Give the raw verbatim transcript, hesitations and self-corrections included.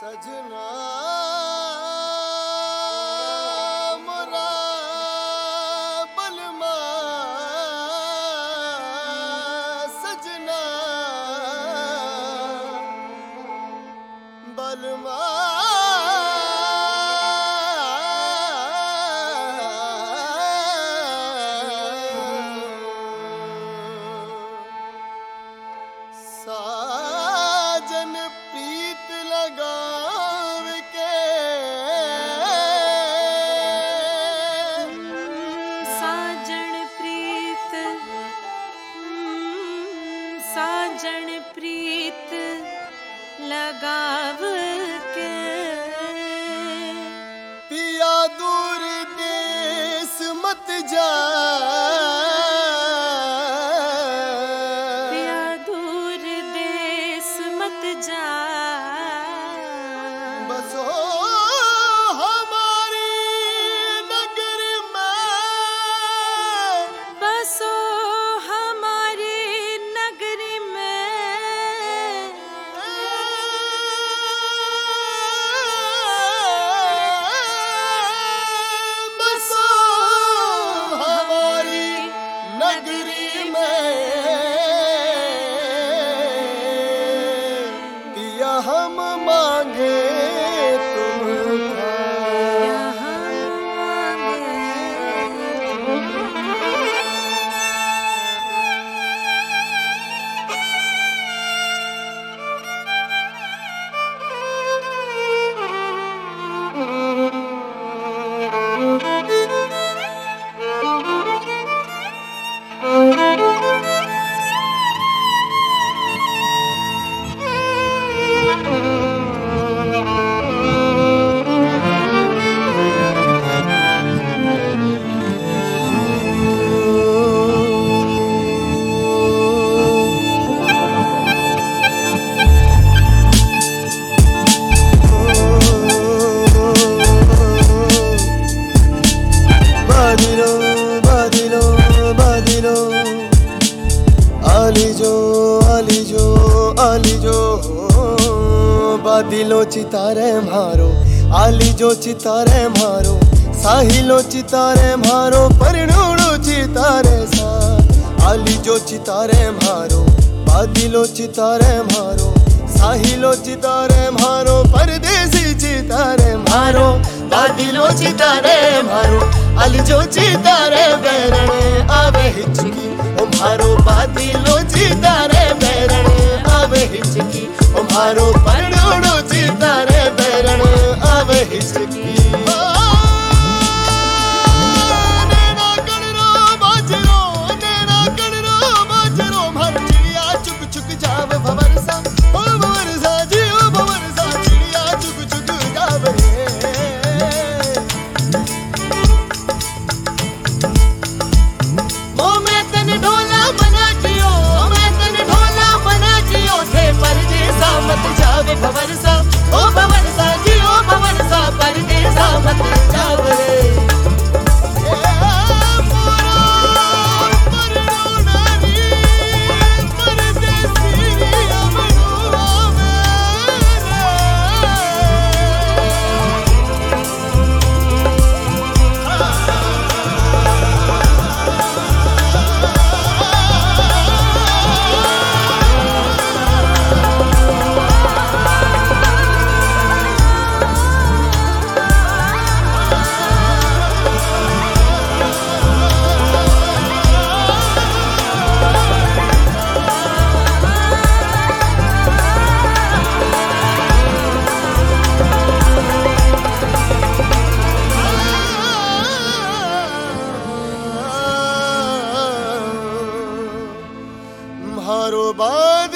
सजना मोरा बलमा सजना बलमा साजन प्रीत लगाव के साजन प्रीत साजन प्रीत लगाव के पिया दूर देश मत जा जा बसो हमारी नगर में बसो हमारी नगरी में बसो हमारी नगरी में हम मांगे तुमका हम मांगे आलीजो आलीजो आलीजो बादिलो चितारे मारो आलीजो चितारे मारो साहिलो चितारे मारो परिणुड़ो चितारे सा आलीजो चितारे मारो बादिलो चितारे मारो साहिलो चितारे मारो परदेसी चितारे मारो बादिलो चितारे मारो आलीजो चितारे बेरणे आवे हिचकी ओ मारो बादिलो चितारे बेरणे आवे हिचकी ओ मारो परणुड़ो चितारे बेरणे आवे हिचकी नेना कणरो बाजरो नेना कणरो बाजरो मार चिड़िया चुक चुक जाव भवरसा ओ भवरसा जी ओ भवरसा चिड़िया चुक चुक जाव रे ओ मैं तन ढोला बना जियो मैं तन ढोला बना जियो थे परदेसा मत जावे भवरसा ओ भवरसा जी ओ भवरसा परदेसा मत जाव रे मारो बाद